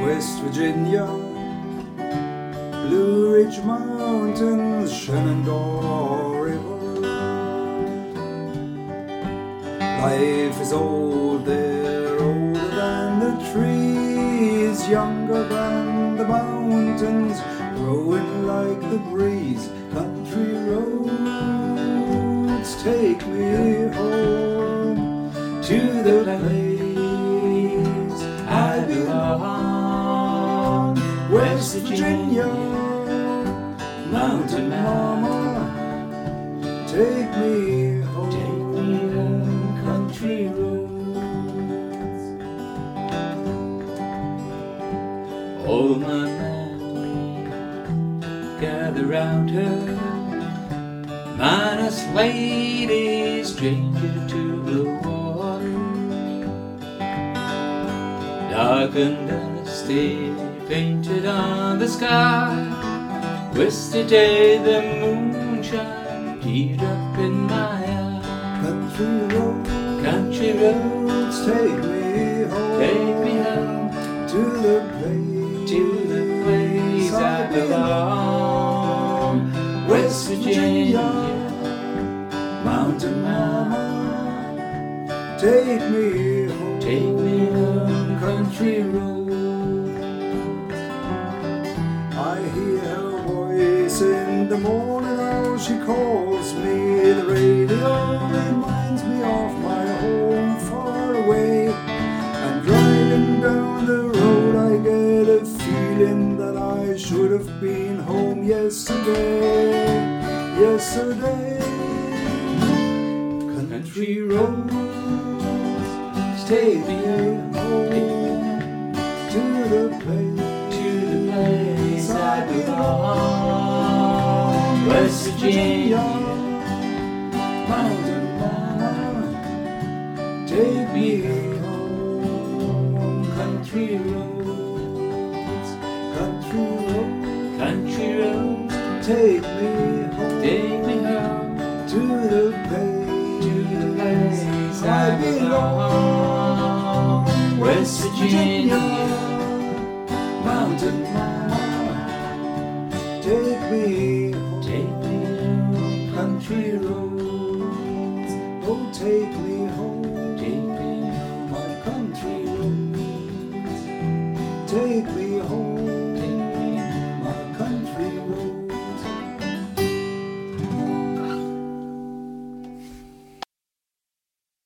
West Virginia, Blue Ridge Mountains, Shenandoah River. Life is old there, older than the trees, younger than the mountains, growing like the breeze. Country roads take me home to the place I belong. West Virginia, Mountain Mama, take me home, country roads. All my men gather round her, minus lady, stranger to the water. Dark and dusty, painted on the sky, misty day, the moonshine teared up in my eye. Country roads, take me home to the place I belong. West Virginia, Mountain Mama, take me home, country roads. I hear her voice in the morning, how she calls me. The radio reminds me of my home far away. And driving down the road, I get a feeling that I should have been home yesterday. Country roads, take me home to the place I belong. West Virginia, Mountain Mama, take me home. Country roads, take me home to the place I belong. West Virginia, Mountain Mama, take me home, country roads, oh take me